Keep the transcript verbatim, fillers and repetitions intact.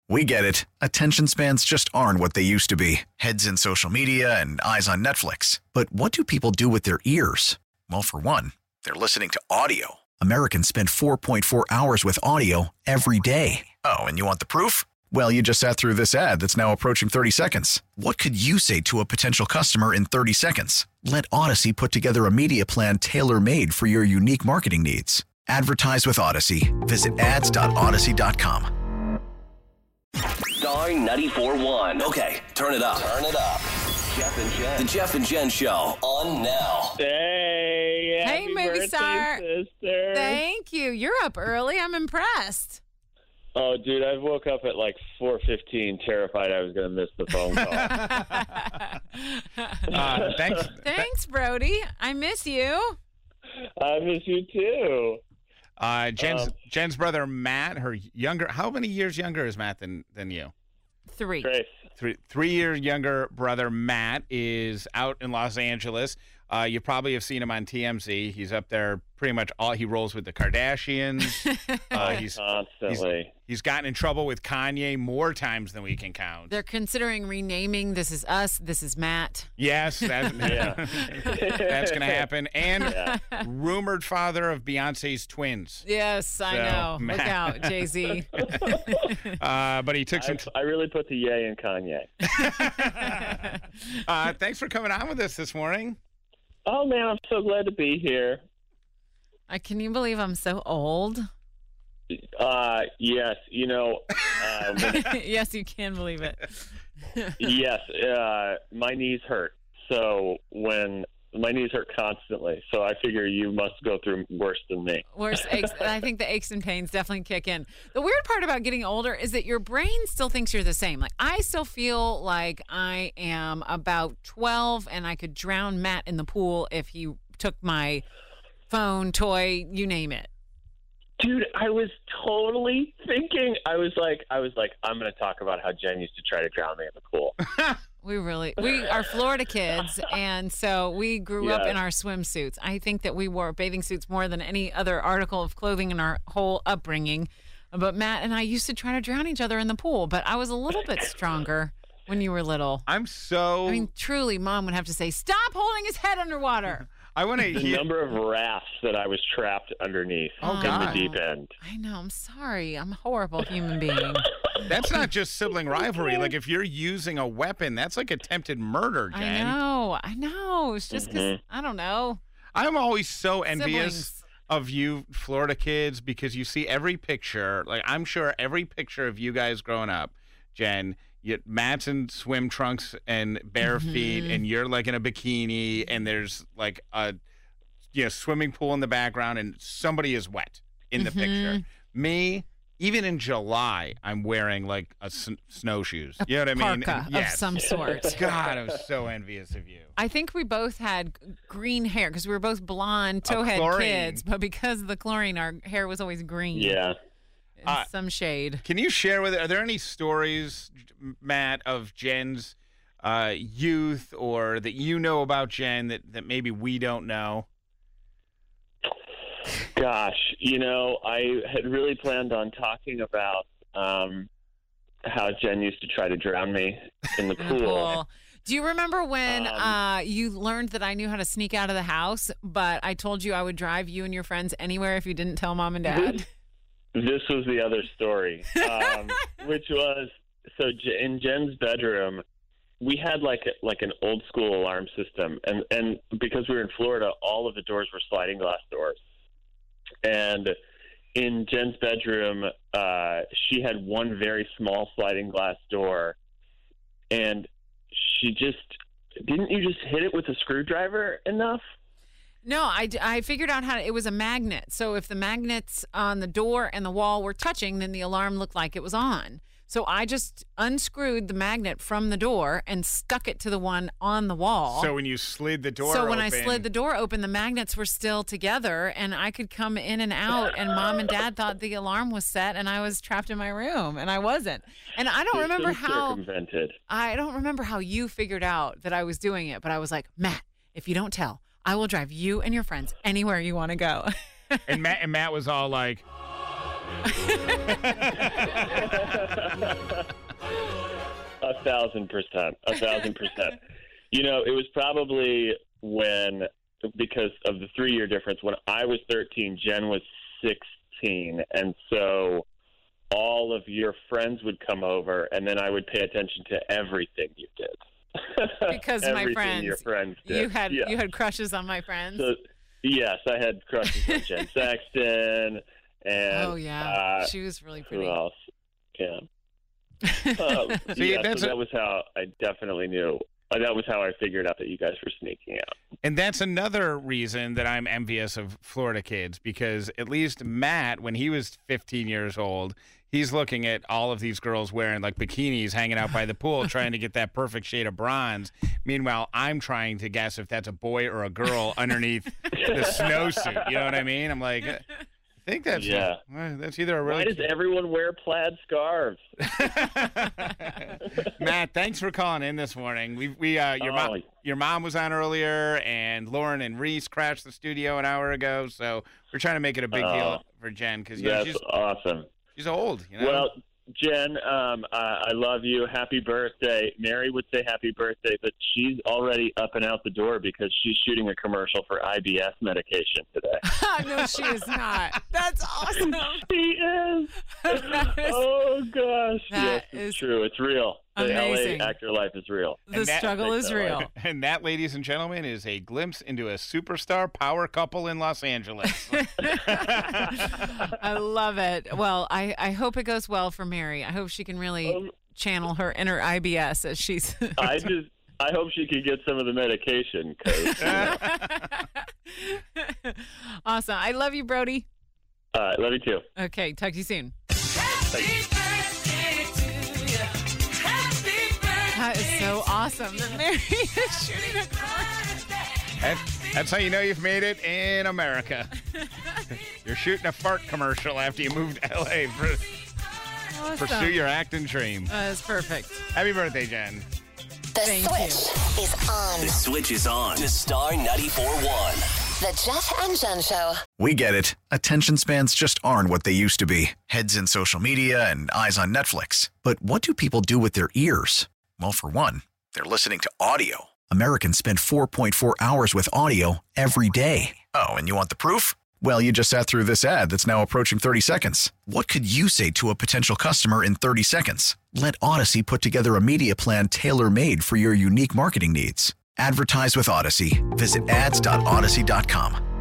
We get it. Attention spans just aren't what they used to be. Heads in social media and eyes on Netflix. But what do people do with their ears? Well, for one, they're listening to audio. Americans spend four point four hours with audio every day. Oh, and you want the proof? Well, you just sat through this ad that's now approaching thirty seconds. What could you say to a potential customer in thirty seconds? Let Odyssey put together a media plan tailor-made for your unique marketing needs. Advertise with Odyssey. Visit ads dot odyssey dot com. Star ninety-four point one. Okay, turn it up. Turn it up. Jeff and Jen. The Jeff and Jen Show on now. Hey, Hey, happy movie birthday, star. sister. Thank you. You're up early. I'm impressed. Oh, dude, I woke up at like four fifteen, terrified I was going to miss the phone call. uh, thanks. Thanks, Brody. I miss you. I miss you too. Uh, Jen's Um, Jen's brother Matt, her younger. How many years younger is Matt than than you? Three. Grace. Three three year younger brother Matt is out in Los Angeles. Uh, you probably have seen him on T M Z. He's up there pretty much all. He rolls with the Kardashians. uh, he's, Constantly. he's he's gotten in trouble with Kanye more times than we can count. They're considering renaming This Is Us. This is Matt. Yes, that's, Yeah. that's going to happen. And Yeah. rumored father of Beyonce's twins. Yes, I So, know. Matt. Look out, Jay-Z. Uh, but he took some. I, I really put the yay in Kanye. uh, thanks for coming on with us this morning. Oh, man, I'm so glad to be here. I can you believe I'm so old? Uh, yes, you know, uh, when, Yes, you can believe it. yes, uh, my knees hurt. So when my knees hurt constantly, so I figure you must go through worse than me. Worse aches. I think the aches and pains definitely kick in. The weird part about getting older is that your brain still thinks you're the same. Like, I still feel like I am about twelve and I could drown Matt in the pool if he took my phone, toy, you name it. Dude, I was totally thinking. I was like, I was like, I'm going to talk about how Jen used to try to drown me in the pool. We really, we are Florida kids, and so we grew up Yes. in our swimsuits. I think that we wore bathing suits more than any other article of clothing in our whole upbringing. But Matt and I used to try to drown each other in the pool, but I was a little bit stronger when you were little. I'm so. I mean, truly, Mom would have to say, "Stop holding his head underwater." I want to The hear. number of rafts that I was trapped underneath Oh, in God. the deep end. I know. I'm sorry. I'm a horrible human being. That's not just sibling rivalry. Like, if you're using a weapon, that's like attempted murder, I Jen. know. I know. It's just because, I don't know. I'm always so envious Siblings. of you Florida kids because you see every picture. Like, I'm sure every picture of you guys growing up, Jen, you, Matt's in swim trunks and bare Mm-hmm. feet, and you're like in a bikini, and there's like a you know swimming pool in the background, and somebody is wet in the Mm-hmm. picture. Me, even in July, I'm wearing like a sn- snowshoes. You know what I mean? Parka Yes. of some sort. God, I'm so envious of you. I think we both had g- green hair because we were both blonde, towhead chlorine. kids. But because of the chlorine, our hair was always green. Yeah. In Uh, some shade. Can you share with? Are there any stories, Matt, of Jen's uh, youth, or that you know about Jen that, that maybe we don't know? Gosh, you know, I had really planned on talking about um, how Jen used to try to drown me in the In the pool. pool. Do you remember when Um, uh, you learned that I knew how to sneak out of the house, but I told you I would drive you and your friends anywhere if you didn't tell Mom and Dad? This was the other story, um, which was so J- in Jen's bedroom, we had like a, like an old school alarm system, and and because we were in Florida, all of the doors were sliding glass doors, and in Jen's bedroom, uh, she had one very small sliding glass door, and she just didn't you just hit it with a screwdriver enough? No, I, I figured out how to, it was a magnet. So if the magnets on the door and the wall were touching, then the alarm looked like it was on. So I just unscrewed the magnet from the door and stuck it to the one on the wall. So when you slid the door So when I open- slid the door open, the magnets were still together, and I could come in and out. And Mom and Dad thought the alarm was set, and I was trapped in my room, and I wasn't. And I don't remember System how circumvented. I don't remember how you figured out that I was doing it, but I was like, Matt, if you don't tell, I will drive you and your friends anywhere you want to go. and Matt and Matt was all like, A thousand percent. A thousand percent. You know, it was probably when, because of the three-year difference, when I was thirteen, Jen was sixteen. And so all of your friends would come over, and then I would pay attention to everything you did. Because of my friends. your friends did. You had yeah. you had crushes on my friends. So, yes, I had crushes on Jen Sexton. And, oh, yeah. Uh, she was really pretty. who else? Yeah. Um, See, yeah, that's so a- that was how I definitely knew. Uh, that was how I figured out that you guys were sneaking out. And that's another reason that I'm envious of Florida kids, because at least Matt, when he was fifteen years old, he's looking at all of these girls wearing like bikinis hanging out by the pool trying to get that perfect shade of bronze. Meanwhile, I'm trying to guess if that's a boy or a girl underneath the snowsuit. You know what I mean? I'm like, I think that's Yeah. well, that's either a really Why does everyone wear plaid scarves? Matt, thanks for calling in this morning. We we uh, your Oh. mom your mom was on earlier, and Lauren and Reese crashed the studio an hour ago. So we're trying to make it a big Oh. deal for Jen because you know, That's she's awesome. she's old. You know? Well, Jen, um, I, I love you. Happy birthday. Mary would say happy birthday, but she's already up and out the door because she's shooting a commercial for I B S medication today. No, she is not. That's awesome. She is. That is- Oh, gosh. that Yes, is it's true. It's real. The amazing. L A actor life is real. The And that- struggle is so. real. and that, ladies and gentlemen, is a glimpse into a superstar power couple in Los Angeles. I love it. Well, I, I hope it goes well for Mary. I hope she can really Um, channel her inner I B S as she's. I just, I hope she can get some of the medication. 'Cause, you know. Awesome. I love you, Brody. All right, love you too. Okay, talk to you soon. That is so awesome that Mary is shooting a commercial. That- that's how you know you've made it in America. You're shooting a fart commercial after you moved to L A for Awesome. pursue your acting dream. That is perfect. Happy birthday, Jen. The Thank switch is on. The switch is on to Star ninety-four point one. The Jeff and Jen Show. We get it. Attention spans just aren't what they used to be. Heads in social media and eyes on Netflix. But what do people do with their ears? Well, for one, they're listening to audio. Americans spend four point four hours with audio every day. Oh, and you want the proof? Well, you just sat through this ad that's now approaching thirty seconds. What could you say to a potential customer in thirty seconds? Let Odyssey put together a media plan tailor-made for your unique marketing needs. Advertise with Odyssey. Visit ads dot odyssey dot com.